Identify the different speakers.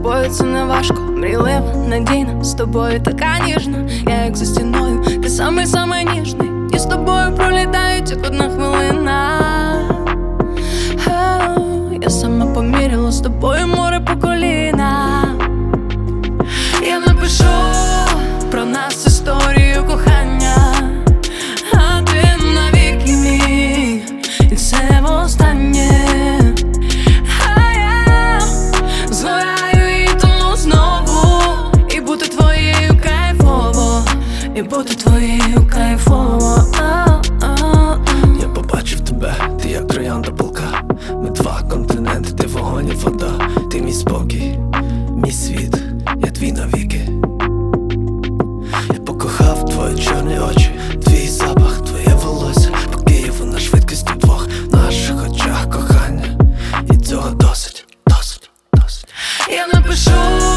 Speaker 1: тобою це не важко, мрійлива, надійна, з тобою така ніжна. Я як за стіною, ти самий ніжний, і з тобою пролітають як одна хвилина. Я сама поміряла з тобою море по коліна. Я напишу про нас історію кохання, а ти навіки мій, і це востаннє. Згораю і тону знову, і бути твоєю кайфово, і бути твоєю кайфово.
Speaker 2: Я побачив тебе, ти як троянда палка. Ми два континенти, ти вогонь і вода. Ти мій спокій, мій світ, я твій навіки. Я покохав твої чорні очі, твій запах, твоє волосся. По Києву на швидкості двох, в наших очах кохання. І цього досить.
Speaker 1: Я напишу